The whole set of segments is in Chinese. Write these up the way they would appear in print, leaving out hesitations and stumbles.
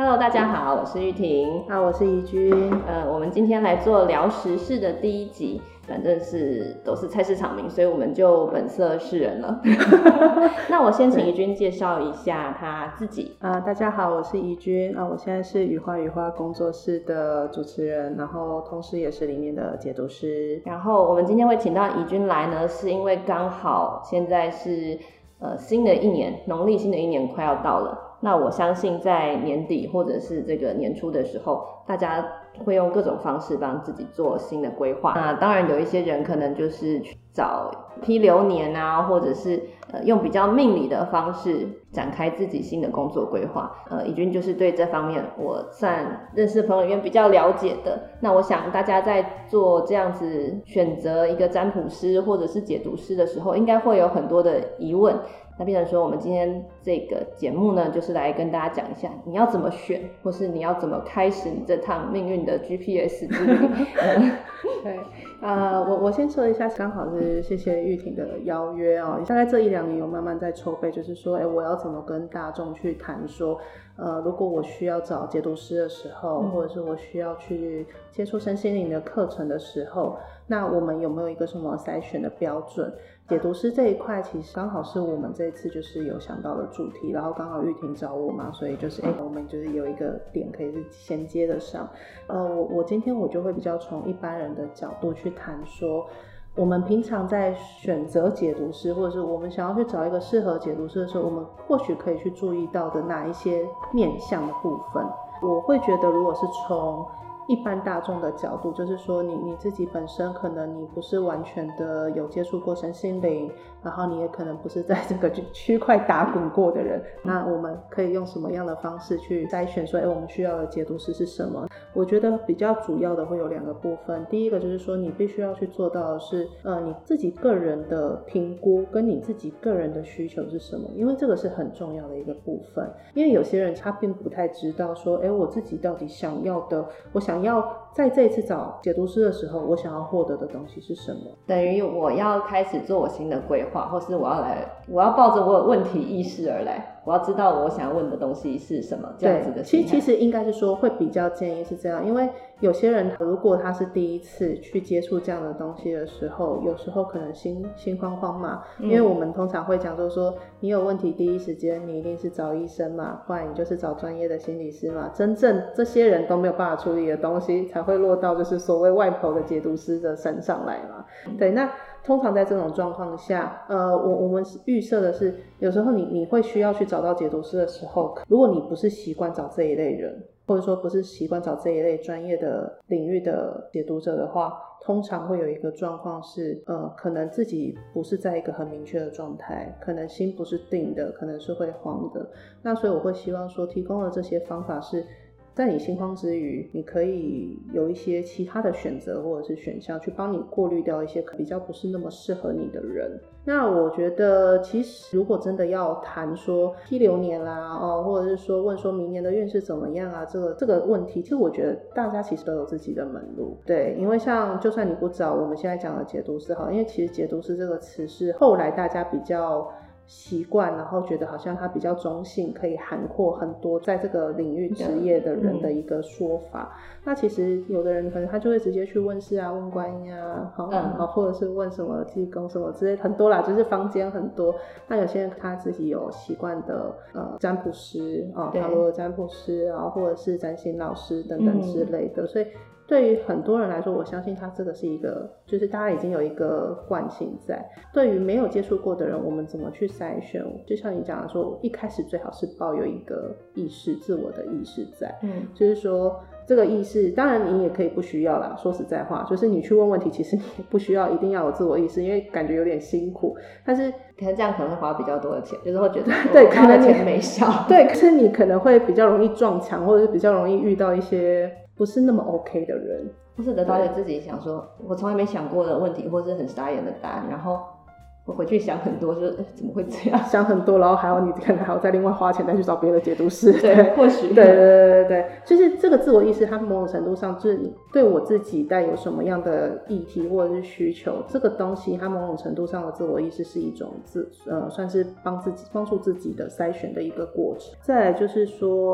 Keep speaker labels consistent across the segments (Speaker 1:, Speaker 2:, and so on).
Speaker 1: Hello， 大家好，我是玉婷。
Speaker 2: 我是怡君。
Speaker 1: 我们今天来做聊时事的第一集，反正都是菜市场名，所以我们就本色示人了。那我先请怡君介绍一下她自己。
Speaker 2: 大家好，我是怡君。我现在是雨花工作室的主持人，然后同时也是里面的解读师。
Speaker 1: 然后我们今天会请到怡君来呢，是因为刚好现在是新的一年，农历新的一年快要到了。那我相信在年底或者是这个年初的时候，大家会用各种方式帮自己做新的规划。那当然有一些人可能就是去找批流年啊，或者是用比较命理的方式展开自己新的工作规划。怡君就是对这方面我算认识的朋友里面比较了解的。那我想大家在做这样子选择一个占卜师或者是解读师的时候，应该会有很多的疑问。那变成说我们今天这个节目呢，就是来跟大家讲一下你要怎么选，或是你要怎么开始你这趟命运的 GPS 之旅。
Speaker 2: 对，我先说一下，刚好是谢谢玉婷的邀约哦。大概这1-2年有慢慢在筹备，就是说我要怎么跟大众去谈说如果我需要找解读师的时候，或者是我需要去接触身心灵的课程的时候，那我们有没有一个什么筛选的标准？解读师这一块其实刚好是我们这一次就是有想到的主题，然后刚好玉婷找我嘛，所以就是我们就是有一个点可以是衔接得上。我今天我就会比较从一般人的角度去谈说，我们平常在选择解读师，或者是我们想要去找一个适合解读师的时候，我们或许可以去注意到的哪一些面向的部分。我会觉得如果是从一般大众的角度，就是说你自己本身可能你不是完全的有接触过身心灵，然后你也可能不是在这个区块打滚过的人，那我们可以用什么样的方式去筛选说我们需要的解读师是什么？我觉得比较主要的会有2个部分。第一个就是说你必须要去做到的是你自己个人的评估跟你自己个人的需求是什么，因为这个是很重要的一个部分。因为有些人他并不太知道说我自己到底想要的，我想要在这一次找解读师的时候我想要获得的东西是什么。
Speaker 1: 等于我要开始做我新的规划，或是我要抱着我有问题意识而来，我要知道我想要问的东西是什么，这样子的心态。
Speaker 2: 其实应该是说会比较建议是这样，因为有些人如果他是第一次去接触这样的东西的时候，有时候可能心慌慌嘛，因为我们通常会讲说你有问题第一时间你一定是找医生嘛，不然你就是找专业的心理师嘛，真正这些人都没有办法处理的东西才会落到就是所谓外婆的解读师的身上来嘛。对，那通常在这种状况下我们预设的是有时候你会需要去找到解读师的时候，如果你不是习惯找这一类人，或者说不是习惯找这一类专业的领域的解读者的话，通常会有一个状况是可能自己不是在一个很明确的状态，可能心不是定的，可能是会慌的。那所以我会希望说提供的这些方法是在你心慌之余，你可以有一些其他的选择或者是选项去帮你过滤掉一些比较不是那么适合你的人。那我觉得其实如果真的要谈说批流年啦或者是说问说明年的运势怎么样啊，这个问题其实我觉得大家其实都有自己的门路。对，因为像就算你不找我们现在讲的解读师好，因为其实解读师这个词是后来大家比较习惯，然后觉得好像它比较中性，可以涵括很多在这个领域职业的人的一个说法。那其实有的人可能他就会直接去问事啊，问观音啊，或者是问什么济公什么之类，很多啦，就是坊间很多。那有些人他自己有习惯的占卜师塔罗的占卜师啊，或者是占星老师等等之类的，所以对于很多人来说，我相信它这个是一个就是大家已经有一个惯性在。对于没有接触过的人，我们怎么去筛选，就像你讲的说，一开始最好是抱有一个意识，自我的意识在就是说这个意识当然你也可以不需要啦，说实在话就是你去问问题其实你不需要一定要有自我意识，因为感觉有点辛苦，但是
Speaker 1: 可是这样可能会花比较多的钱，就是会觉得
Speaker 2: 对，可能
Speaker 1: 钱没效
Speaker 2: 对，可是你可能会比较容易撞墙，或者是比较容易遇到一些不是那么 OK 的人，
Speaker 1: 或是得到自己想说我从来没想过的问题，或是很傻眼的答案，然后我回去想很多，就是怎么会这样？
Speaker 2: 想很多，然后你可能还要再另外花钱再去找别的解读师。
Speaker 1: 对，或许
Speaker 2: 对，就是这个自我意识，它某种程度上就是对我自己带有什么样的议题或者是需求，这个东西它某种程度上的自我意识是一种算是帮助自己的筛选的一个过程。再来就是说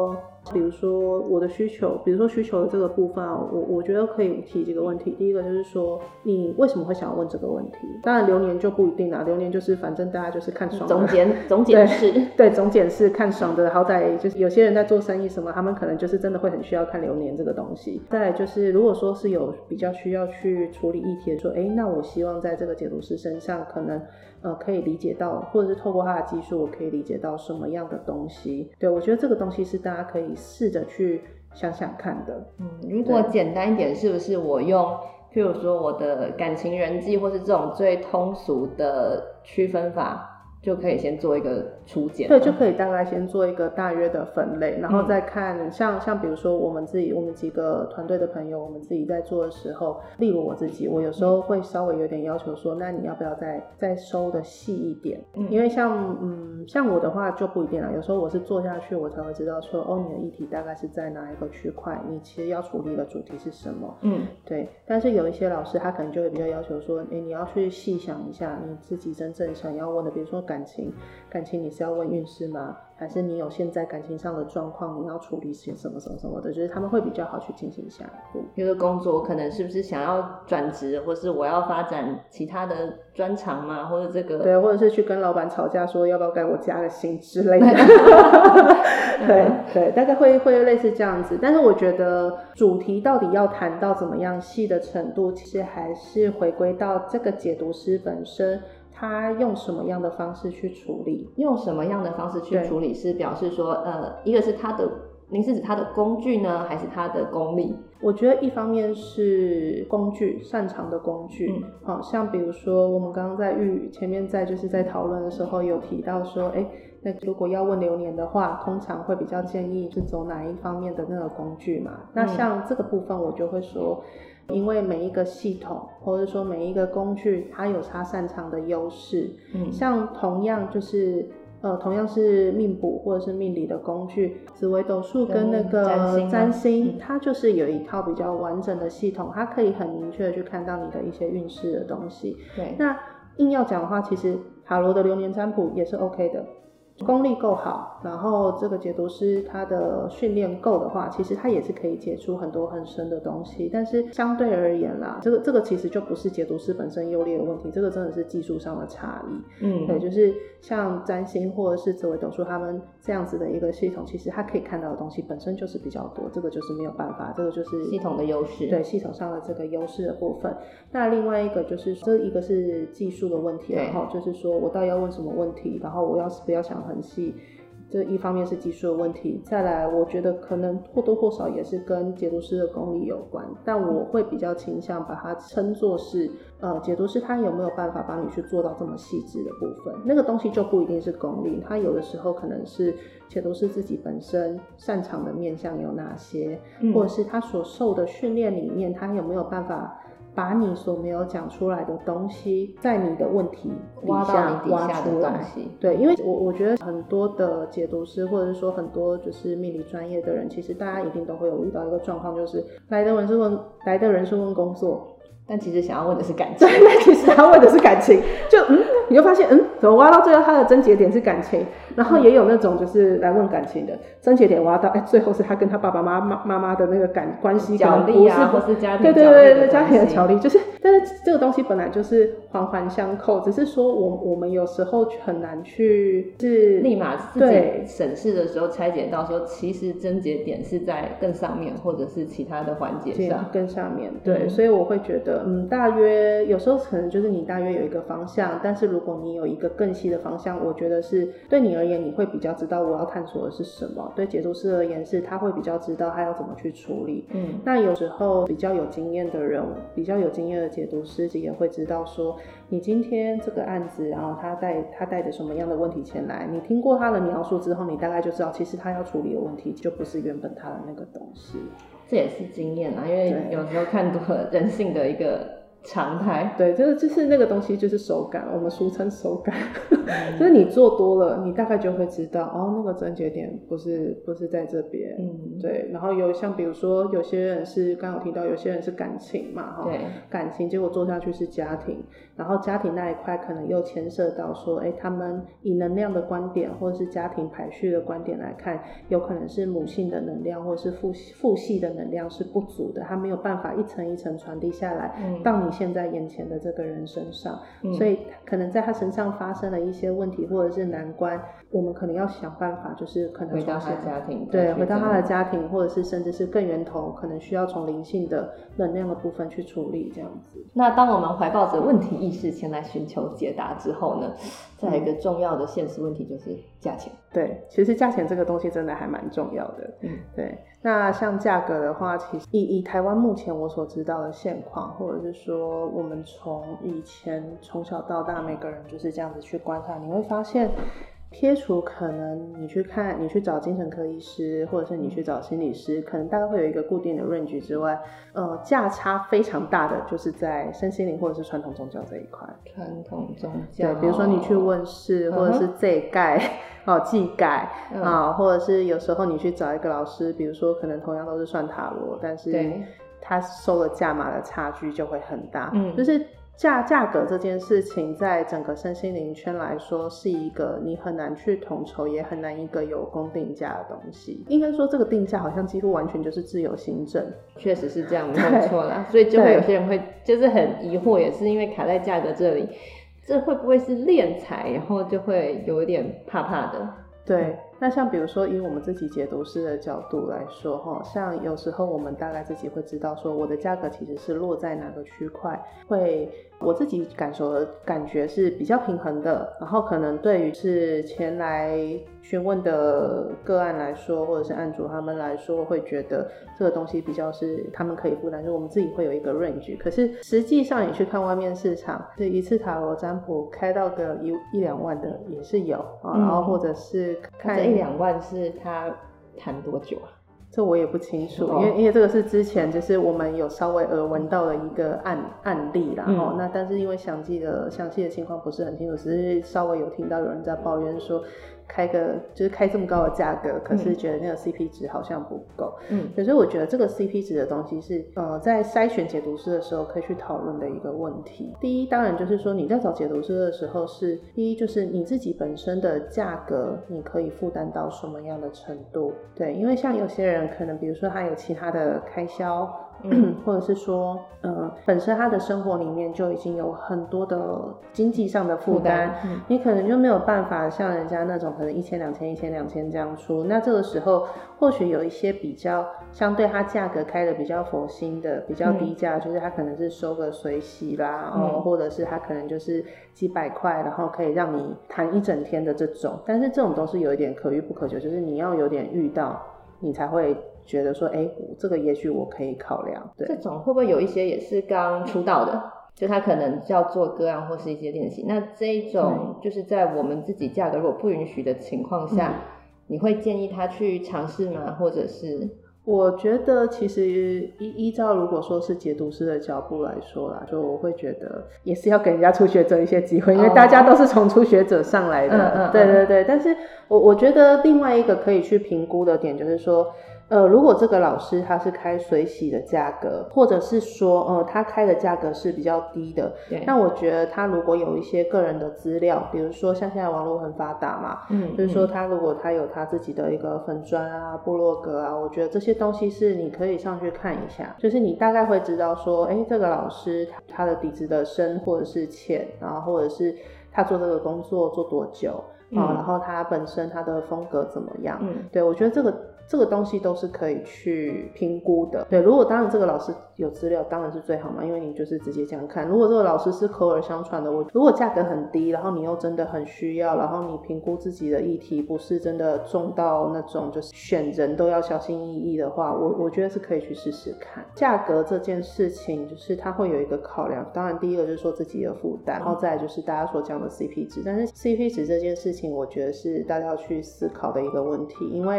Speaker 2: 比如说我的需求，比如说需求的这个部分啊，我觉得可以提几个问题。第一个就是说，你为什么会想要问这个问题？当然流年就不一定啦，流年就是反正大家就是看爽的，
Speaker 1: 总检视，
Speaker 2: 对，总检视看爽的，好歹就是有些人在做生意什么，他们可能就是真的会很需要看流年这个东西。再来就是，如果说是有比较需要去处理议题的说，那我希望在这个解读师身上可能可以理解到，或者是透过他的技术，我可以理解到什么样的东西。对，我觉得这个东西是大家可以试着去想想看的。
Speaker 1: 如果简单一点，是不是我用譬如说我的感情人际或是这种最通俗的区分法就可以先做一个初检？对，
Speaker 2: 就可以大概先做一个大约的分类，然后再看像比如说我们几个团队的朋友，我们自己在做的时候，例如我自己，我有时候会稍微有点要求说，那你要不要再收的细一点？因为像我的话就不一定啦，有时候我是做下去我才会知道说，你的议题大概是在哪一个区块，你其实要处理的主题是什么。对。但是有一些老师他可能就会比较要求说，你要去细想一下你自己真正想要问的，比如说感情你是要问运势吗？还是你有现在感情上的状况，你要处理些什么什么什么的，就是他们会比较好去进行下一步。
Speaker 1: 比如说工作可能是不是想要转职，或是我要发展其他的专长吗？或者这个
Speaker 2: 对，或者是去跟老板吵架说要不要给我加个薪之类的对，大概会类似这样子。但是我觉得主题到底要谈到怎么样细的程度，其实还是回归到这个解读师本身他用什么样的方式去处理。
Speaker 1: 用什么样的方式去处理是表示说一个是您是指他的工具呢，还是他的功力？
Speaker 2: 我觉得一方面是工具，擅长的工具。像比如说我们刚刚前面就是在讨论的时候有提到说，那如果要问流年的话，通常会比较建议是走哪一方面的那个工具嘛。那像这个部分我就会说，因为每一个系统或者说每一个工具它有它擅长的优势。像同样是命卜或者是命理的工具，紫微斗数跟那个占星，它就是有一套比较完整的系统，它可以很明确的去看到你的一些运势的东西。
Speaker 1: 对，
Speaker 2: 那硬要讲的话，其实塔罗的流年占卜也是 OK 的，功力够好，然后这个解读师他的训练够的话，其实他也是可以解出很多很深的东西。但是相对而言啦，这个其实就不是解读师本身优劣的问题，这个真的是技术上的差异。对，就是像占星或者是紫微斗数他们这样子的一个系统，其实他可以看到的东西本身就是比较多，这个就是没有办法，这个就是
Speaker 1: 系统的优势。
Speaker 2: 对，系统上的这个优势的部分。那另外一个就是这一个是技术的问题，然后就是说我到底要问什么问题，然后我要是不要想很细，这一方面是技术的问题，再来我觉得可能或多或少也是跟解读师的功力有关，但我会比较倾向把它称作是解读师他有没有办法帮你去做到这么细致的部分，那个东西就不一定是功力，他有的时候可能是解读师自己本身擅长的面向有哪些，或者是他所受的训练里面他有没有办法把你所没有讲出来的东西在你的问题底下挖出来。对，因为我觉得很多的解读师或者是说很多就是命理专业的人，其实大家一定都会有遇到一个状况，就是来的人是问工作，
Speaker 1: 但其实想要问的是感情。
Speaker 2: 对，那其实他问的是感情，你就发现怎么挖到最后他的症结点是感情，然后也有那种就是来问感情的症结点挖到最后是他跟他爸爸妈妈的那个关系
Speaker 1: 角力啊，或是家庭
Speaker 2: 对家庭的角力，就是但是这个东西本来就是环环相扣，只是说我们有时候很难去是
Speaker 1: 立马自己审视的时候拆解到说其实症结点是在更上面或者是其他的环节上
Speaker 2: 更上面。对，所以我会觉得大约有时候可能就是你大约有一个方向，但是如果你有一个更细的方向，我觉得是对你而言你会比较知道我要探索的是什么，对解读师而言是他会比较知道他要怎么去处理。那有时候比较有经验的人，比较有经验的解读师也会知道说你今天这个案子，然后他带着什么样的问题前来，你听过他的描述之后，你大概就知道其实他要处理的问题就不是原本他的那个东西。
Speaker 1: 这也是经验啊，因为有时候看多了人性的一个常态。
Speaker 2: 对，就是那个东西就是手感，我们俗称手感，就是你做多了，你大概就会知道哦，那个症结点不是在这边。对。然后像比如说有些人是刚刚有提到，有些人是感情嘛，对，感情结果做下去是家庭，然后家庭那一块可能又牵涉到说，他们以能量的观点或者是家庭排序的观点来看，有可能是母性的能量或者是父系的能量是不足的，它没有办法一层一层传递下来到你现在眼前的这个人身上，所以可能在他身上发生了一些问题或者是难关，我们可能要想办法，就是可能
Speaker 1: 回到他的家庭，
Speaker 2: 对，回到他的家庭，或者是甚至是更源头，可能需要从灵性的能量的部分去处理这样子。
Speaker 1: 那当我们怀抱着问题意识前来寻求解答之后呢，再一个重要的现实问题就是价钱。
Speaker 2: 对，其实价钱这个东西真的还蛮重要的。对。那像价格的话，其实以台湾目前我所知道的现况，或者是说我们从以前从小到大每个人就是这样子去观察，你会发现撇除可能你去找精神科医师，或者是你去找心理师，可能大概会有一个固定的 range 之外，价差非常大的就是在身心灵或者是传统宗教这一块。
Speaker 1: 传统宗教，
Speaker 2: 对，比如说你去问事，或者是这盖技改或者是有时候你去找一个老师，比如说可能同样都是算塔罗，但是他收了价码的差距就会很大。就是价格这件事情在整个身心灵圈来说是一个你很难去统筹，也很难一个有公定价的东西。应该说这个定价好像几乎完全就是自由行政。
Speaker 1: 确实是这样，没有错啦。所以就会有些人会就是很疑惑，也是因为卡在价格这里，这会不会是敛财，然后就会有一点怕怕的。
Speaker 2: 对，那像比如说以我们自己解读师的角度来说，像有时候我们大概自己会知道说我的价格其实是落在哪个区块，我自己感觉是比较平衡的，然后可能对于是前来询问的个案来说，或者是案主他们来说，会觉得这个东西比较是他们可以负担，就是我们自己会有一个 range。可是实际上你去看外面市场，这一次塔罗占卜开到个一两万的也是有然后或者是看
Speaker 1: 这1-2万是他谈多久啊？
Speaker 2: 这我也不清楚，因为这个是之前就是我们有稍微耳闻到的一个案例啦，那但是因为详细的情况不是很清楚，只是稍微有听到有人在抱怨说开这么高的价格，可是觉得那个 CP 值好像不够。可是我觉得这个 CP 值的东西是在筛选解读师的时候可以去讨论的一个问题。第一，当然就是说你在找解读师的时候第一就是你自己本身的价格你可以负担到什么样的程度。对，因为像有些人可能比如说他有其他的开销，或者是说本身他的生活里面就已经有很多的经济上的负担，你可能就没有办法像人家那种可能1000-2000这样出。那这个时候或许有一些比较相对他价格开的比较佛心的比较低价，就是他可能是收个随喜啦，或者是他可能就是几百块，然后可以让你谈一整天的这种。但是这种都是有一点可遇不可求，就是你要有点遇到你才会觉得说这个也许我可以考量。对，
Speaker 1: 这种会不会有一些也是刚出道的，就他可能要做个案或是一些练习，那这一种就是在我们自己价格如果不允许的情况下，你会建议他去尝试吗？或者是
Speaker 2: 我觉得其实依照如果说是解读师的脚步来说啦，就我会觉得也是要给人家初学者一些机会，因为大家都是从初学者上来的。对，但是我觉得另外一个可以去评估的点就是说如果这个老师他是开随喜的价格，或者是说他开的价格是比较低的，那我觉得他如果有一些个人的资料，比如说像现在网络很发达嘛，就是说如果他有他自己的一个粉专啊、部落格啊，我觉得这些东西是你可以上去看一下，就是你大概会知道说这个老师他的底子的深或者是浅，然后或者是他做这个工作做多久然后他本身他的风格怎么样。对，我觉得这个东西都是可以去评估的。对，如果当然这个老师有资料当然是最好嘛，因为你就是直接这样看。如果这个老师是口耳相传的，如果价格很低，然后你又真的很需要，然后你评估自己的议题不是真的重到那种就是选人都要小心翼翼的话，我觉得是可以去试试看。价格这件事情就是它会有一个考量，当然第一个就是说自己的负担，然后再来就是大家所讲的 CP 值。但是 CP 值这件事情我觉得是大家要去思考的一个问题，因为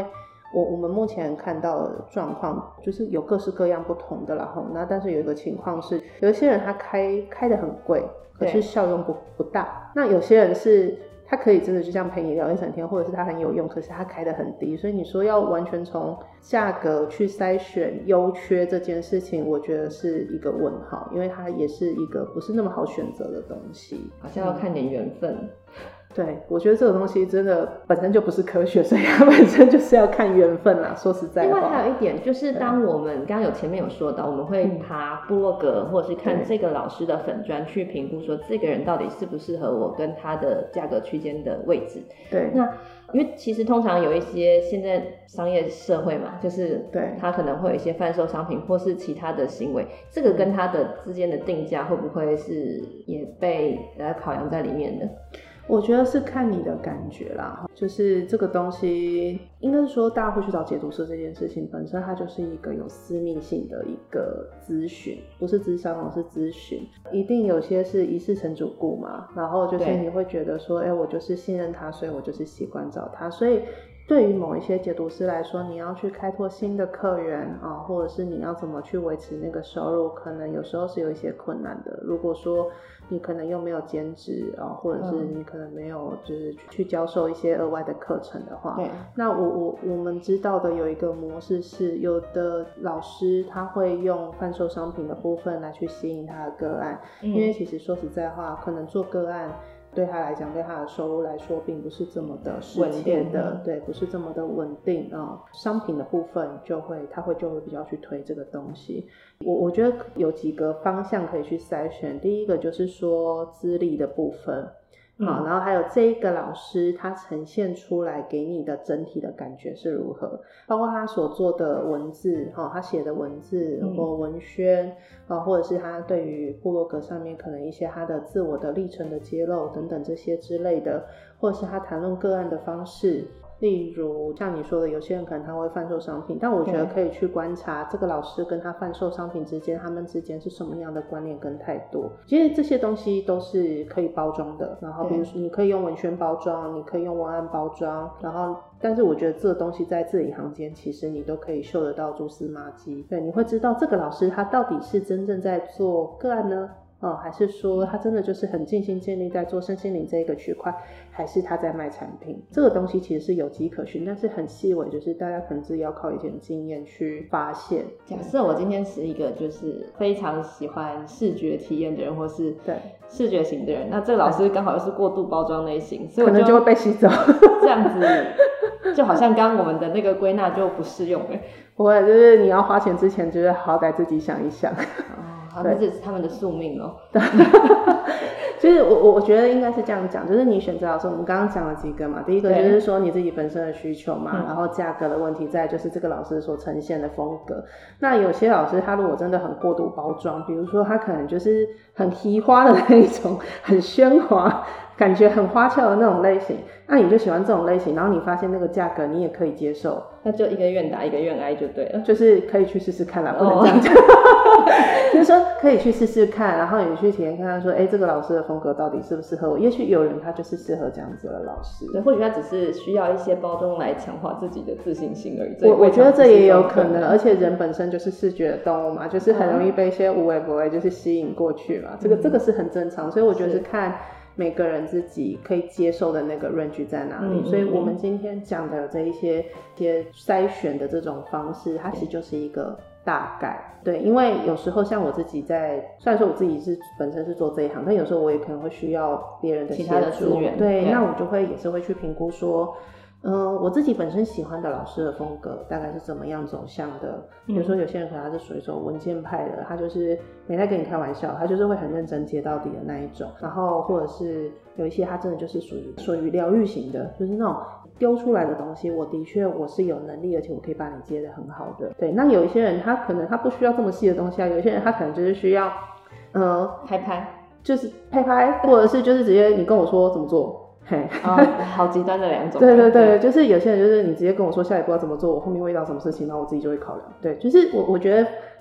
Speaker 2: 我们目前看到的状况就是有各式各样不同的啦，那但是有一个情况是，有一些人他开得很贵，可是效用不大，那有些人是他可以真的就这样陪你聊一整天，或者是他很有用，可是他开得很低，所以你说要完全从价格去筛选优缺这件事情，我觉得是一个问号，因为它也是一个不是那么好选择的东西，
Speaker 1: 好像要看点缘分。
Speaker 2: 对，我觉得这个东西真的本身就不是科学，所以它本身就是要看缘分啦，说实在话。
Speaker 1: 另外还有一点就是，当我们刚刚前面有说到，我们会爬部落格或者是看这个老师的粉专去评估说这个人到底适不适合我跟他的价格区间的位置。
Speaker 2: 对，
Speaker 1: 那因为其实通常有一些现在商业社会嘛，就是他可能会有一些贩售商品或是其他的行为，这个跟他的之间的定价会不会是也被考量在里面的？
Speaker 2: 我觉得是看你的感觉啦，就是这个东西应该是说大家会去找解读师这件事情本身它就是一个有私密性的一个咨询，不是咨商，是咨询，一定有些是一视成主顾嘛，然后就是你会觉得说我就是信任他，所以我就是习惯找他，所以对于某一些解读师来说，你要去开拓新的客源啊，或者是你要怎么去维持那个收入，可能有时候是有一些困难的。如果说你可能又没有兼职啊，或者是你可能没有就是去教授一些额外的课程的话，那我们知道的有一个模式是，有的老师他会用贩售商品的部分来去吸引他的个案，因为其实说实在话，可能做个案对他来讲，对他的收入来说并不是这么的实切的，对，不是这么的稳定啊。商品的部分他会比较去推这个东西。我觉得有几个方向可以去筛选，第一个就是说资历的部分。好，然后还有这一个老师他呈现出来给你的整体的感觉是如何，包括他所做的文字，他写的文字或文宣，或者是他对于部落格上面可能一些他的自我的历程的揭露等等这些之类的，或者是他谈论个案的方式，例如像你说的有些人可能他会贩售商品，但我觉得可以去观察这个老师跟他贩售商品之间他们之间是什么样的观念跟态度，其实这些东西都是可以包装的，然后比如说你可以用文宣包装，你可以用文案包装，然后但是我觉得这个东西在字里行间其实你都可以嗅得到蛛丝马迹，对，你会知道这个老师他到底是真正在做个案呢，还是说他真的就是很尽心尽力在做身心灵这一个区块，还是他在卖产品，这个东西其实是有迹可循，但是很细微，就是大家可能自己要靠一点经验去发现。
Speaker 1: 假设我今天是一个就是非常喜欢视觉体验的人，或是视觉型的人，那这个老师刚好又是过度包装类型，所以我
Speaker 2: 可能就会被吸走
Speaker 1: 这样子就好像刚刚我们的那个归纳就不适用了。
Speaker 2: 不会，就是你要花钱之前就是好歹自己想一想
Speaker 1: 好，这是他们的宿命咯。
Speaker 2: 就是我觉得应该是这样讲，就是你选择老师，我们刚刚讲了几个嘛，第一个就是说你自己本身的需求嘛，然后价格的问题，再就是这个老师所呈现的风格。那有些老师他如果真的很过度包装，比如说他可能就是很奇花的那一种，很喧哗，感觉很花俏的那种类型，那你就喜欢这种类型，然后你发现那个价格你也可以接受，
Speaker 1: 那就一个愿打一个愿挨就对了，
Speaker 2: 就是可以去试试看啦，不能这样讲。就是说可以去试试看，然后你去体验看看说这个老师的风格到底适不适合我，也许有人他就是适合这样子的老师，
Speaker 1: 对，或许他只是需要一些包装来强化自己的自信心而已。
Speaker 2: 我觉得这也有可能，而且人本身就是视觉的动物嘛，就是很容易被一些无为不为就是吸引过去嘛，这个是很正常，所以我觉得是看每个人自己可以接受的那个 range 在哪里，所以我们今天讲的这一些筛选的这种方式，它其实就是一个大概，对，因为有时候像我自己在，虽然说我自己本身是做这一行，但有时候我也可能会需要别人的协助，
Speaker 1: 其他的资源，
Speaker 2: 对，那我就会也是会去评估说我自己本身喜欢的老师的风格大概是怎么样走向的，比如说有些人可能他是属于文件派的，他就是没在跟你开玩笑，他就是会很认真接到底的那一种，然后或者是有一些他真的就是属于疗愈型的，就是那种丢出来的东西我的确我是有能力，而且我可以把你接得很好的，对，那有一些人他可能他不需要这么细的东西啊，有一些人他可能就是需要
Speaker 1: 拍
Speaker 2: 就是拍，或者是就是直接你跟我说怎么做，
Speaker 1: 好极端的两种。
Speaker 2: 对，就是有些人就是你直接跟我说下一步要怎么做，我后面会遇到什么事情，然后我自己就会考量。对，就是我觉得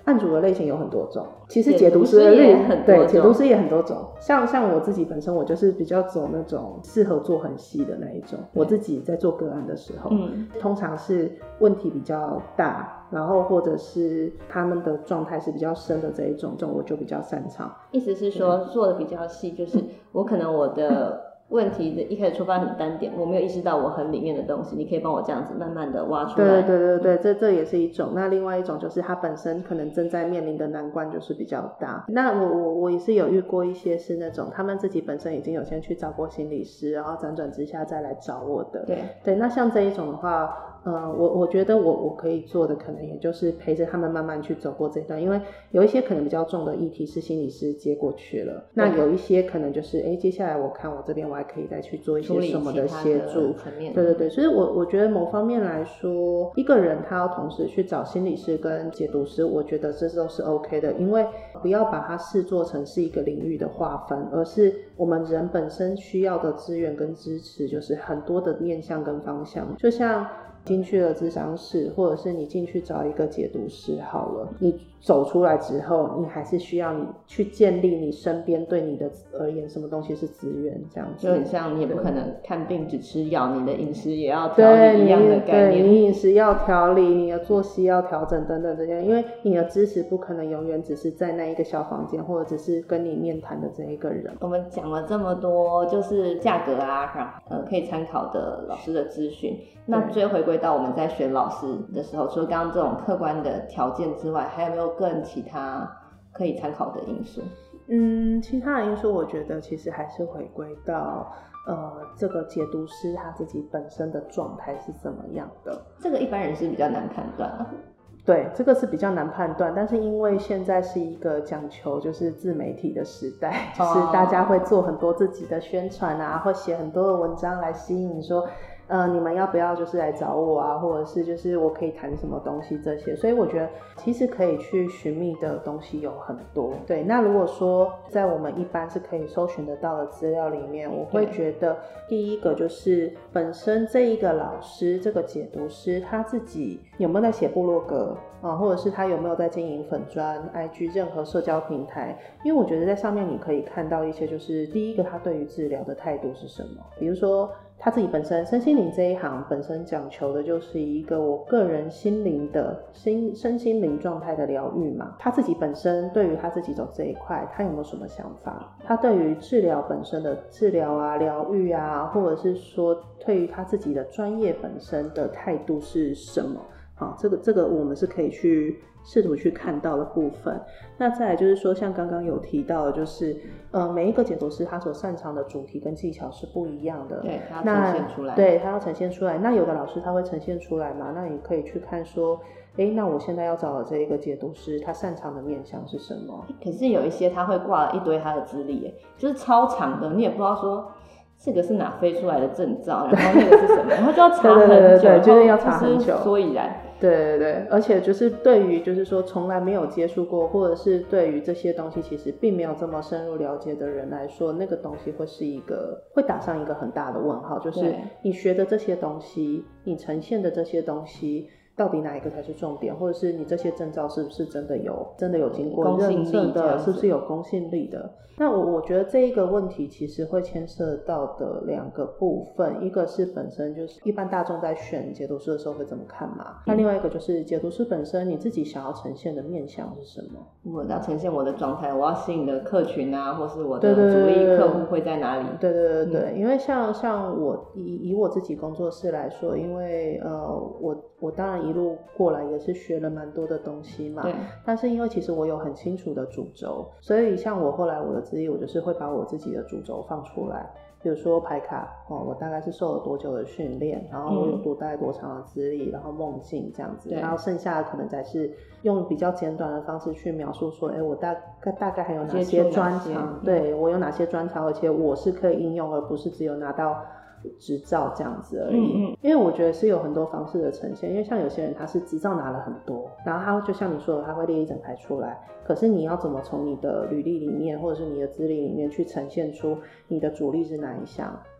Speaker 2: 案主的类型有很多种，其实解读师的
Speaker 1: 也很多种，
Speaker 2: 对，解读师也很多种。像我自己本身，我就是比较走那种适合做很细的那一种。我自己在做个案的时候，通常是问题比较大，然后或者是他们的状态是比较深的这一种，我就比较擅长。
Speaker 1: 意思是说做的比较细，就是我可能我的问题的一开始出发很单点，我没有意识到我很里面的东西，你可以帮我这样子慢慢的挖出来。
Speaker 2: 对，这也是一种。那另外一种就是他本身可能正在面临的难关就是比较大。那我也是有遇过一些是那种他们自己本身已经有先去找过心理师，然后辗转之下再来找我的。对，那像这一种的话，我觉得我可以做的可能也就是陪着他们慢慢去走过这段，因为有一些可能比较重的议题是心理师接过去了，那有一些可能就是接下来我看我这边我还可以再去做一些什么的协助。对，所以我觉得某方面来说，一个人他要同时去找心理师跟解读师，我觉得这都是 OK 的，因为不要把它视作成是一个领域的划分，而是我们人本身需要的资源跟支持就是很多的面向跟方向。就像进去了咨商室，或者是你进去找一个解读师好了，你走出来之后，你还是需要你去建立你身边对你的而言什么东西是资源，这样子
Speaker 1: 就很像你也不可能看病只吃药，你的饮食也要调理一样的概念。
Speaker 2: 对，你饮食要调理，你的作息要调整等等这些，因为你的支持不可能永远只是在那一个小房间，或者只是跟你面谈的这一个人。
Speaker 1: 我们讲了这么多，就是价格啊，可以参考的老师的资讯。那最后回归到我们在选老师的时候，除了刚刚这种客观的条件之外，还有没有更其他可以参考的因素？
Speaker 2: 其他的因素我觉得其实还是回归到这个解读师他自己本身的状态是怎么样的。
Speaker 1: 这个一般人是比较难判断的。
Speaker 2: 对，这个是比较难判断，但是因为现在是一个讲求就是自媒体的时代，就是大家会做很多自己的宣传啊，会写很多的文章来吸引说你们要不要就是来找我啊，或者是就是我可以谈什么东西这些，所以我觉得其实可以去寻觅的东西有很多。对，那如果说在我们一般是可以搜寻得到的资料里面，我会觉得第一个就是本身这一个老师这个解读师他自己有没有在写部落格或者是他有没有在经营粉专 IG 任何社交平台，因为我觉得在上面你可以看到一些就是第一个他对于治疗的态度是什么，比如说他自己本身身心灵这一行本身讲求的就是一个我个人心灵的身心灵状态的疗愈嘛，他自己本身对于他自己走这一块他有没有什么想法，他对于治疗本身的治疗啊疗愈啊，或者是说对于他自己的专业本身的态度是什么，这个我们是可以去试图去看到的部分。那再来就是说像刚刚有提到的就是每一个解读师他所擅长的主题跟技巧是不一样的，
Speaker 1: 对，他要呈现出来，
Speaker 2: 对，他要呈现出来。那有的老师他会呈现出来嘛，那你可以去看说那我现在要找的这一个解读师他擅长的面向是什么。
Speaker 1: 可是有一些他会挂了一堆他的资历，就是超长的，你也不知道说这个是哪飞出来的证照，然后那个是什么，然后就要查很久，
Speaker 2: 对，就是要查很久，
Speaker 1: 所以然。
Speaker 2: 对，而且就是对于就是说从来没有接触过，或者是对于这些东西其实并没有这么深入了解的人来说，那个东西会打上一个很大的问号，就是你学的这些东西，你呈现的这些东西到底哪一个才是重点，或者是你这些证照是不是真的有经过认证的，是不是有公信力的。那我觉得这一个问题其实会牵涉到的两个部分，一个是本身就是一般大众在选解读师的时候会怎么看嘛，那另外一个就是解读师本身你自己想要呈现的面向是什么。
Speaker 1: 我要呈现我的状态，我要吸引的客群啊，或是我的主力客户会在哪里。
Speaker 2: 对，因为像我以我自己工作室来说，因为我当然一路过来也是学了蛮多的东西嘛，但是因为其实我有很清楚的主轴，所以像我后来我的资历我就是会把我自己的主轴放出来，比如说牌卡我大概是受了多久的训练，然后我有大概多长的资历，然后梦境这样子，然后剩下的可能才是用比较简短的方式去描述说我大概还有哪些专长，对，我有哪些专长，而且我是可以应用，而不是只有拿到执照这样子而已。因为我觉得是有很多方式的呈现，因为像有些人他是执照拿了很多，然后他就像你说的他会列一整排出来，可是你要怎么从你的履历里面或者是你的资历里面去呈现出你的主力是哪一项，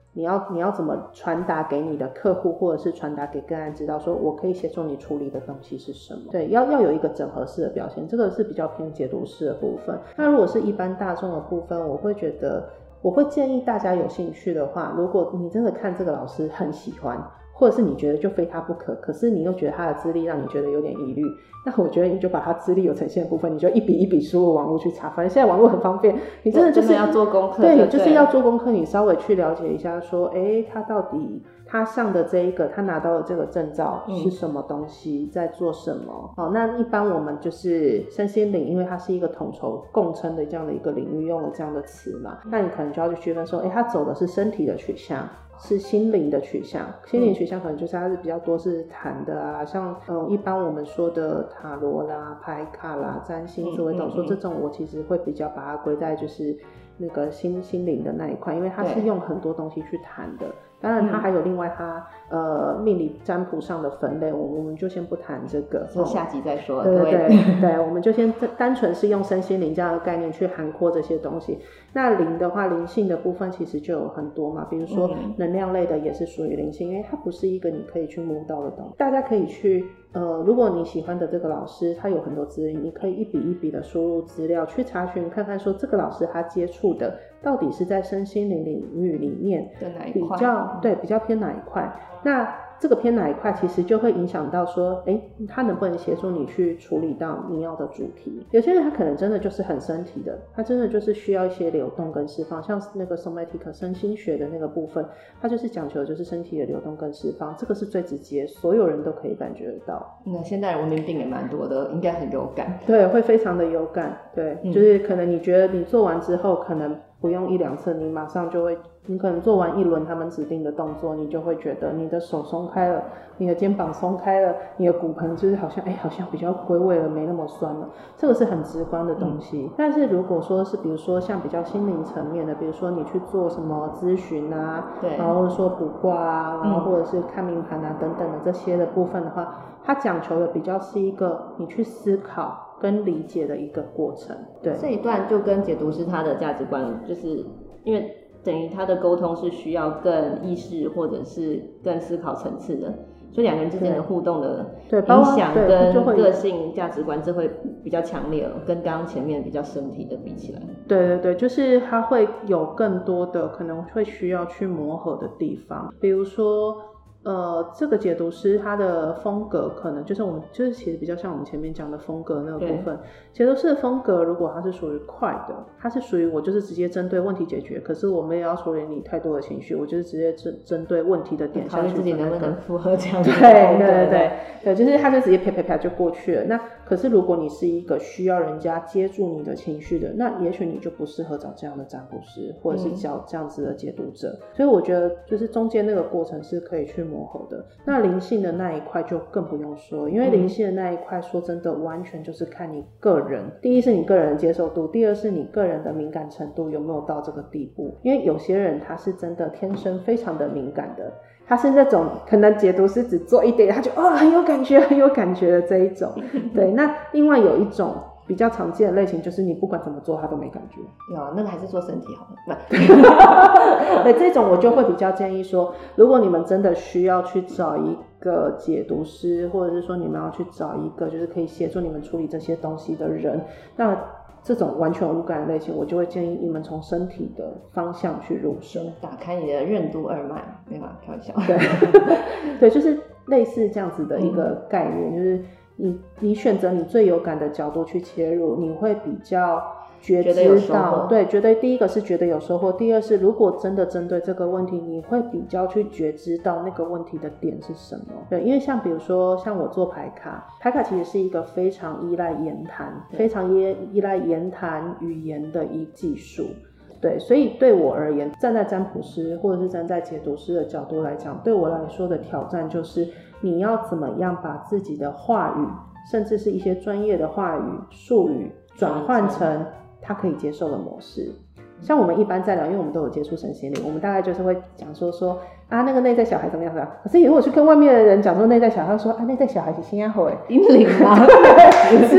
Speaker 2: 你要怎么传达给你的客户或者是传达给个案知道说我可以协助你处理的东西是什么。对，要有一个整合式的表现，这个是比较偏解读式的部分。那如果是一般大众的部分，我会建议大家有兴趣的话，如果你真的看这个老师很喜欢，或者是你觉得就非他不可，可是你又觉得他的资历让你觉得有点疑虑，那我觉得你就把他资历有呈现的部分，你就一笔一笔输入网络去查，反正现在网络很方便，你真的就是
Speaker 1: 要做功课，
Speaker 2: 对，就是要做功课，你稍微去了解一下说他到底他上的这一个他拿到的这个证照是什么东西，在做什么。那一般我们就是身心灵，因为它是一个统筹共称的这样的一个领域，用了这样的词嘛，那你可能就要去区分说他走的是身体的取向，是心灵的取向。心灵取向可能就是它是比较多是谈的啊，像一般我们说的塔罗啦、牌卡啦、占星、紫微斗数这种，我其实会比较把它归在就是那个心灵的那一块，因为它是用很多东西去谈的。当然它还有另外它命理占卜上的分类，我们就先不谈这个，
Speaker 1: 下集再说。
Speaker 2: 对，我们就先单纯是用身心灵这样的概念去涵括这些东西。那灵的话，灵性的部分其实就有很多嘛，比如说能量类的也是属于灵性，因为它不是一个你可以去摸到的东西。大家可以去如果你喜欢的这个老师他有很多资源，你可以一笔一笔的输入资料去查询看看说这个老师他接触的到底是在身心灵领域里面
Speaker 1: 的哪一块，
Speaker 2: 比较偏哪一块。那这个偏哪一块其实就会影响到说他能不能协助你去处理到你要的主题。有些人他可能真的就是很身体的，他真的就是需要一些流动跟释放，像那个 somatic 身心学的那个部分，他就是讲求的就是身体的流动跟释放，这个是最直接，所有人都可以感觉得到。
Speaker 1: 那现在文明病也蛮多的，应该很有感。
Speaker 2: 对，会非常的有感。对，就是可能你觉得你做完之后可能不用1-2次，你马上就会，你可能做完一轮他们指定的动作，你就会觉得你的手松开了，你的肩膀松开了，你的骨盆就是好像比较归位了，没那么酸了，这个是很直观的东西。但是如果说是比如说像比较心灵层面的，比如说你去做什么咨询啊，
Speaker 1: 对，
Speaker 2: 然后说卜卦啊，然后或者是看命盘啊等等的这些的部分的话，它讲求的比较是一个你去思考跟理解的一个过程。对，
Speaker 1: 这一段就跟解读师他的价值观，就是因为等于他的沟通是需要更意识或者是更思考层次的，所以两个人之间的互动的影响跟个性价值观这会比较强烈了，跟刚刚前面比较身体的比起来。
Speaker 2: 对，就是他会有更多的可能会需要去磨合的地方，比如说这个解读师他的风格可能就是其实比较像我们前面讲的风格那个部分。解读师的风格如果他是属于快的，他是属于我就是直接针对问题解决，可是我没有要处理你太多的情绪，我就是直接针对问题的点下去，
Speaker 1: 考虑自己能不能符合这样的。
Speaker 2: 对，就是他就直接啪就过去了。那可是如果你是一个需要人家接住你的情绪的，那也许你就不适合找这样的占卜师，或者是找这样子的解读者。所以我觉得就是中间那个过程是可以去磨合的。那灵性的那一块就更不用说，因为灵性的那一块说真的完全就是看你个人，第一是你个人的接受度，第二是你个人的敏感程度有没有到这个地步。因为有些人他是真的天生非常的敏感的，他是那种可能解读师只做一点他就很有感觉的这一种。对，那另外有一种比较常见的类型就是你不管怎么做他都没感觉。
Speaker 1: 那个还是做身体好了。
Speaker 2: 对，这种我就会比较建议说，如果你们真的需要去找一个解读师，或者是说你们要去找一个就是可以协助你们处理这些东西的人，那这种完全无感的类型，我就会建议你们从身体的方向去入手，
Speaker 1: 打开你的任督二脉。没有开玩笑。
Speaker 2: 对，就是类似这样子的一个概念，就是你选择你最有感的角度去切入，你会比较觉知到，对，觉得第一个是觉得有收获，第二是如果真的针对这个问题，你会比较去觉知到那个问题的点是什么。对，因为像比如说像我做牌卡其实是一个非常依赖言谈，非常依赖言谈语言的一技术。对，所以对我而言，站在占卜师或者是站在解读师的角度来讲，对我来说的挑战就是你要怎么样把自己的话语，甚至是一些专业的话语术语转换成他可以接受的模式。像我们一般在聊，因为我们都有接触身心灵，我们大概就是会讲说那个内在小孩怎么样的。可是如果去跟外面的人讲说内在小孩，说内在小孩是新加坡阴灵啊之类这样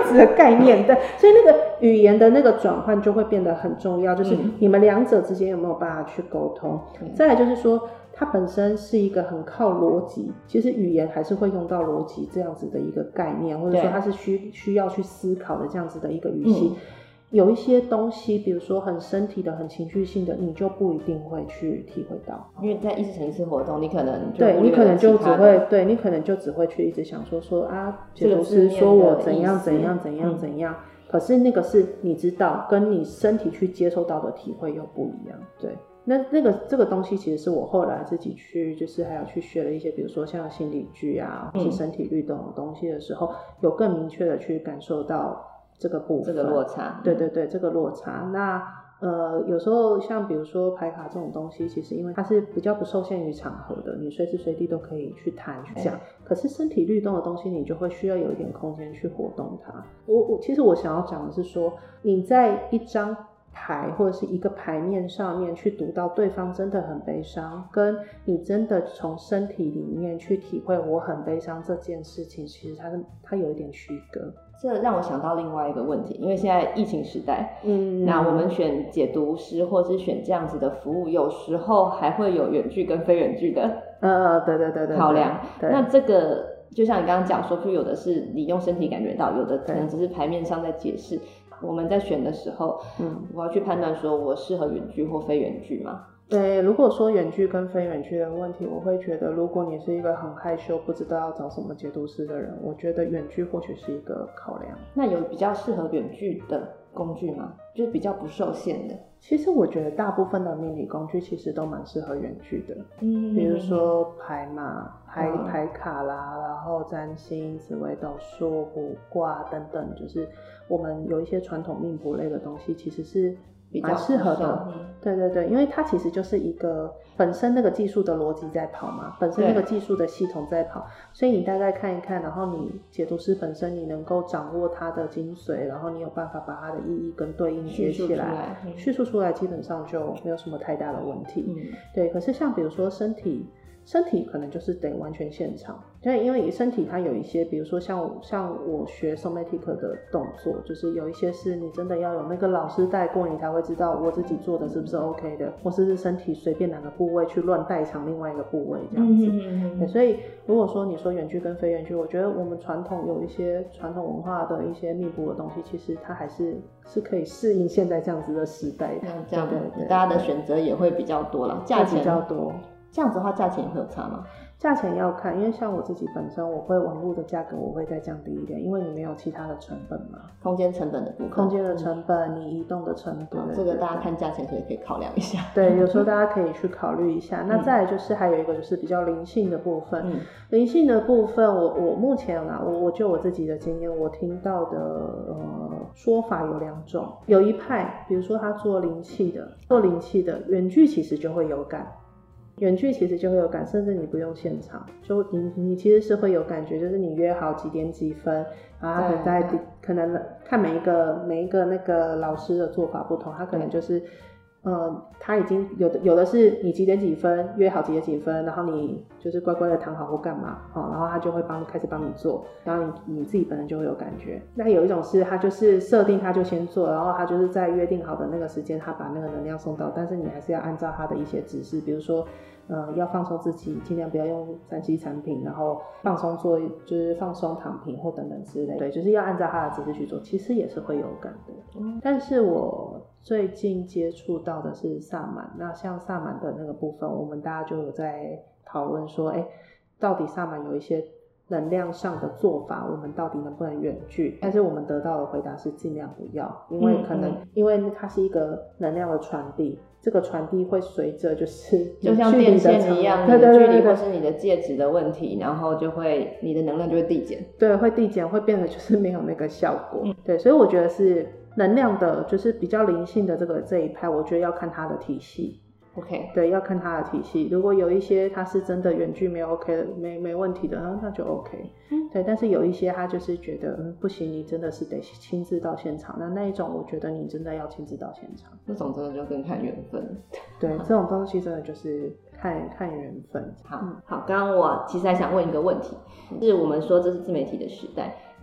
Speaker 2: 子的概念。对，所以那个语言的那个转换就会变得很重要，就是你们两者之间有没有办法去沟通。再来就是说它本身是一个很靠逻辑，其实语言还是会用到逻辑这样子的一个概念，或者说它是需要去思考的这样子的一个语系。有一些东西比如说很身体的很情绪性的，你就不一定会去体会到，
Speaker 1: 因为在意识层次活动你可能就
Speaker 2: 对，你可能就只会去一直想说啊，解读师说我怎样怎样怎样怎样，可是那个是你知道跟你身体去接受到的体会又不一样。对，这个东西其实是我后来自己去就是还有去学了一些比如说像心理剧啊或是身体律动的东西的时候，有更明确的去感受到这个部分，
Speaker 1: 这个落差。
Speaker 2: 对对对，这个落差。那有时候像比如说牌卡这种东西，其实因为它是比较不受限于场合的，你随时随地都可以去谈去讲。可是身体律动的东西，你就会需要有一点空间去活动它。其实我想要讲的是说，你在一张牌或者是一个牌面上面去读到对方真的很悲伤，跟你真的从身体里面去体会我很悲伤这件事情，其实它有一点区隔。
Speaker 1: 这让我想到另外一个问题，因为现在疫情时代，那我们选解读师或是选这样子的服务，有时候还会有远距跟非远距的
Speaker 2: 对
Speaker 1: 考量。那这个就像你刚刚讲说，有的是你用身体感觉到，有的可能只是牌面上在解释。我们在选的时候，我要去判断说我适合远距或非远距吗？
Speaker 2: 对，如果说远距跟非远距的问题，我会觉得如果你是一个很害羞不知道要找什么解读师的人，我觉得远距或许是一个考量。
Speaker 1: 那有比较适合远距的工具吗？就是比较不受限的。
Speaker 2: 其实我觉得大部分的命理工具其实都蛮适合远距的，比如说牌嘛、牌卡啦，然后占星、紫微斗数、卜卦等等，就是我们有一些传统命卜类的东西，其实是蛮适合的。对对对，因为它其实就是一个本身那个技术的逻辑在跑嘛，本身那个技术的系统在跑，所以你大概看一看，然后你解读师本身你能够掌握它的精髓，然后你有办法把它的意义跟对应接起来，叙述出来基本上就没有什么太大的问题。对，可是像比如说身体可能就是得完全现场，对，因为身体它有一些，比如说像我学 somatic 的动作，就是有一些是你真的要有那个老师带过，你才会知道我自己做的是不是 OK 的，或是身体随便哪个部位去乱代偿另外一个部位这样子。对，所以如果说你说远距跟非远距，我觉得我们传统有一些传统文化的一些命卜的东西，其实它还是可以适应现在这样子的时代的。
Speaker 1: 这样大家的选择也会比较多了，价钱
Speaker 2: 比较多。
Speaker 1: 这样子的话，价钱也会有差吗？
Speaker 2: 价钱要看，因为像我自己本身，我会网络的价格我会再降低一点，因为你没有其他的成本嘛，
Speaker 1: 空间成本的部分，
Speaker 2: 空间的成本，你移动的成本，
Speaker 1: 这个大家看价钱可以考量一下。
Speaker 2: 对，有时候大家可以去考虑一下。那再来就是还有一个就是比较灵性的部分，灵性的部分，我目前啊，我就我自己的经验，我听到的说法有两种，有一派，比如说他做灵气的远距其实就会有感。远距其实就会有感，甚至你不用现场，就你其实是会有感觉，就是你约好几点几分，然后他可能看每一个那个老师的做法不同，他可能就是他已经有的是你几点几分约好几点几分，然后你就是乖乖的躺好或干嘛，然后他就会开始帮你做，然后你自己本身就会有感觉。那有一种是他就是设定他就先做，然后他就是在约定好的那个时间他把那个能量送到，但是你还是要按照他的一些指示，比如说要放松自己，尽量不要用3C 产品，然后放松做就是放松躺平或等等之类，对，就是要按照他的指示去做，其实也是会有感的。但是我最近接触到的是萨满，那像萨满的那个部分，我们大家就有在讨论说，到底萨满有一些能量上的做法，我们到底能不能远距？但是我们得到的回答是尽量不要，因为因为它是一个能量的传递，这个传递会随着就
Speaker 1: 像电线一样，你的距离或是你的介质的问题，然后就会你的能量就会递减，
Speaker 2: 对，会递减，会变得就是没有那个效果。对，所以我觉得是能量的，就是比较灵性的这一派，我觉得要看它的体系。
Speaker 1: OK，
Speaker 2: 对，要看它的体系。如果有一些它是真的远距没 OK 的，没问题的，那就 OK。对，但是有一些他就是觉得不行，你真的是得亲自到现场。那一种，我觉得你真的要亲自到现场。
Speaker 1: 那种真的就更看缘分。
Speaker 2: 对，这种东西真的就是看缘分。
Speaker 1: 好，刚刚我其实还想问一个问题，是我们说这是自媒体的时代。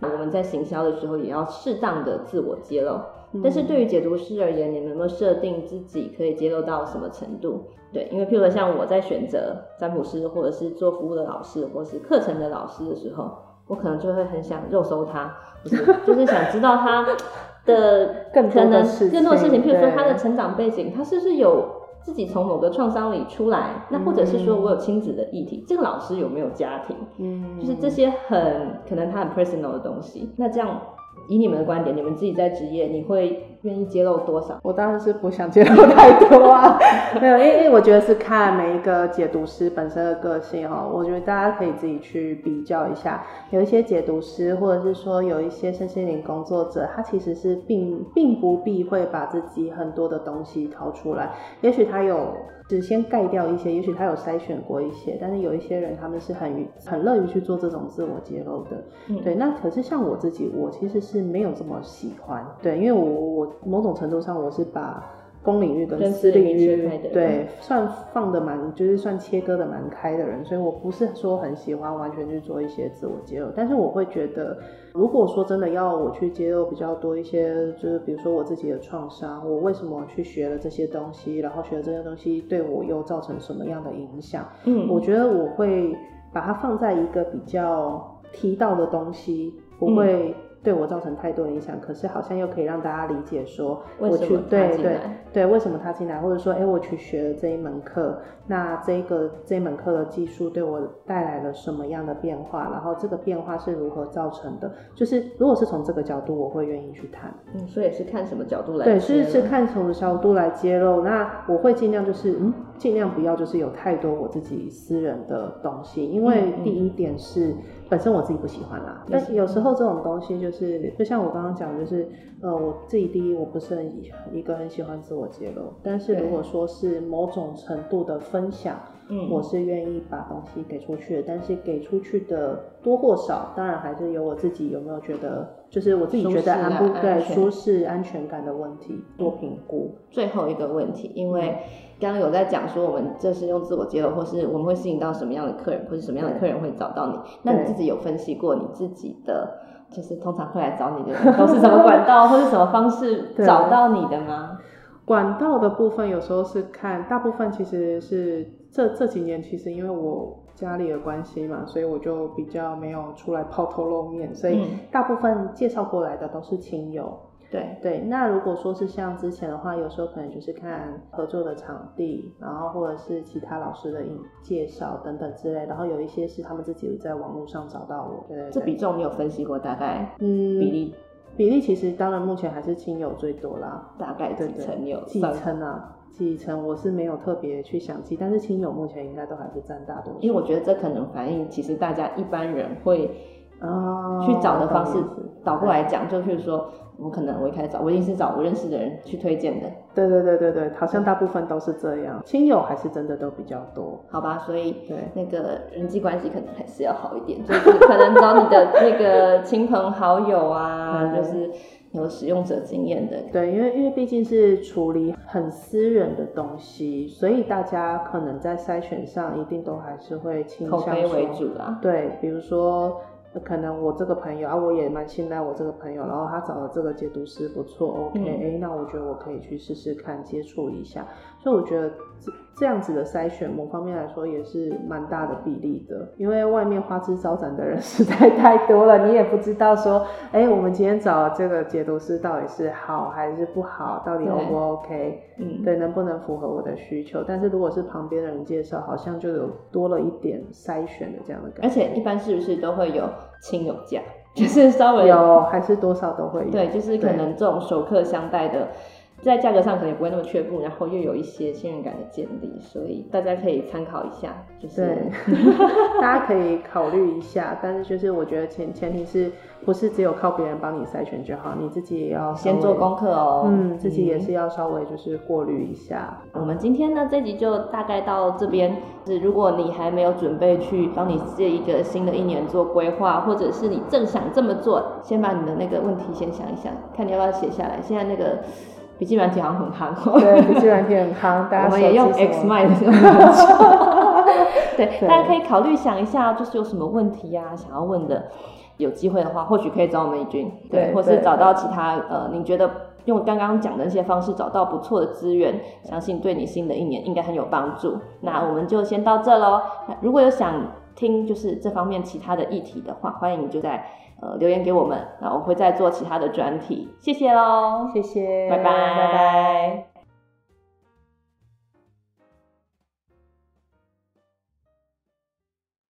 Speaker 1: 我们在行销的时候也要适当的自我揭露。但是对于解读师而言，你们有没有设定自己可以揭露到什么程度？对，因为譬如说像我在选择占卜师或者是做服务的老师或是课程的老师的时候，我可能就会很想肉搜他，就是想知道他的
Speaker 2: 更多的事情，
Speaker 1: 譬如说他的成长背景，他是不是有自己从某个创伤里出来，那或者是说我有亲子的议题，这个老师有没有家庭，就是这些可能他很 personal 的东西。那这样以你们的观点，你们自己在职业，你会愿意揭露多少？
Speaker 2: 我当然是不想揭露太多啊，没有，因为我觉得是看每一个解读师本身的个性哦。我觉得大家可以自己去比较一下，有一些解读师或者是说有一些身心灵工作者，他其实是并不避讳把自己很多的东西掏出来，也许他有只先盖掉一些，也许他有筛选过一些，但是有一些人他们是很乐于去做这种自我揭露的，对。那可是像我自己，我其实是没有这么喜欢，对，因为我某种程度上我是把公领域跟私领域对算放的就是算切割的蛮开的人，所以我不是说很喜欢完全去做一些自我揭露，但是我会觉得如果说真的要我去揭露比较多一些，就是比如说我自己的创伤，我为什么去学了这些东西，然后学了这些东西对我又造成什么样的影响，我觉得我会把它放在一个比较提到的东西，不会对我造成太多的影响，可是好像又可以让大家理解说我去对为什么他进来，或者说我去学了这一门课，那这一门课的技术对我带来了什么样的变化，然后这个变化是如何造成的，就是如果是从这个角度我会愿意去谈。
Speaker 1: 所以是看什么角度来揭露？
Speaker 2: 对，是看什么角度来揭露。那我会尽量就是尽量不要就是有太多我自己私人的东西，因为第一点是本身我自己不喜欢啦，但有时候这种东西就像我刚刚讲，就是我自己第一我不是一个很喜欢自我揭露，但是如果说是某种程度的分享，我是愿意把东西给出去的，但是给出去的多或少，当然还是有我自己有没有觉得，就是我自己觉得舒适安全感的问题多评估。
Speaker 1: 最后一个问题，因为刚刚有在讲说我们这是用自我揭露，或是我们会吸引到什么样的客人，或是什么样的客人会找到你，那你自己有分析过你自己的就是通常会来找你的人都是什么管道或是什么方式找到你的吗？
Speaker 2: 管道的部分有时候是看，大部分其实是这几年其实因为我家里的关系嘛，所以我就比较没有出来抛头露面，所以大部分介绍过来的都是亲友。对，那如果说是像之前的话，有时候可能就是看合作的场地，然后或者是其他老师的介绍等等之类，然后有一些是他们自己在网络上找到我。对，
Speaker 1: 这比重你有分析过大概
Speaker 2: 比例其实当然目前还是亲友最多啦，
Speaker 1: 大概几成有？
Speaker 2: 几成我是没有特别去详细，但是亲友目前应该都还是占大多数。
Speaker 1: 因为我觉得这可能反映其实大家一般人会去找的方式，倒过来讲，就譬如说我一开始我一定是找我认识的人去推荐的。
Speaker 2: 对，好像大部分都是这样，亲友还是真的都比较多。
Speaker 1: 好吧，所以那个人际关系可能还是要好一点，就是可能找你的那个亲朋好友啊，就是有使用者经验的。
Speaker 2: 对，因为毕竟是处理很私人的东西，所以大家可能在筛选上一定都还是会倾向
Speaker 1: 口碑为主啦。
Speaker 2: 对，比如说可能我这个朋友我也蛮信赖我这个朋友，然后他找的这个解读师不错 OK，那我觉得我可以去试试看接触一下，所以我觉得这样子的筛选某方面来说也是蛮大的比例的，因为外面花枝招展的人实在太多了，你也不知道说我们今天找这个解读师到底是好还是不好，到底 O 不 OK，对，能不能符合我的需求，但是如果是旁边的人介绍，好像就有多了一点筛选的这样的感觉。
Speaker 1: 而且一般是不是都会有亲友价，就是稍微
Speaker 2: 有还是多少都会有。
Speaker 1: 对，就是可能这种熟客相待的，在价格上可能也不会那么却步，然后又有一些信任感的建立，所以大家可以参考一下。就是
Speaker 2: 对大家可以考虑一下，但是就是我觉得前提是不是只有靠别人帮你筛选就好，你自己也要
Speaker 1: 先做功课哦。
Speaker 2: 自己也是要稍微就是过滤一下。
Speaker 1: 我们今天呢这集就大概到这边，是如果你还没有准备去帮你这一个新的一年做规划，或者是你正想这么做，先把你的那个问题先想一想，看你要不要写下来。现在那个笔记软体好像很夯，
Speaker 2: 对，笔记软体很夯，大家
Speaker 1: 我们也用 Xmind 对，大家可以考虑想一下，就是有什么问题啊想要问的。 有机会的话，或许可以找我们怡君，
Speaker 2: 对，
Speaker 1: 或是找到其他您觉得用刚刚讲的那些方式找到不错的资源，相信对你新的一年应该很有帮助。那我们就先到这咯。如果有想听就是这方面其他的议题的话，欢迎就在留言给我们，那我会再做其他的专题。谢谢咯，
Speaker 2: 谢谢，
Speaker 1: 拜拜，
Speaker 2: 拜拜。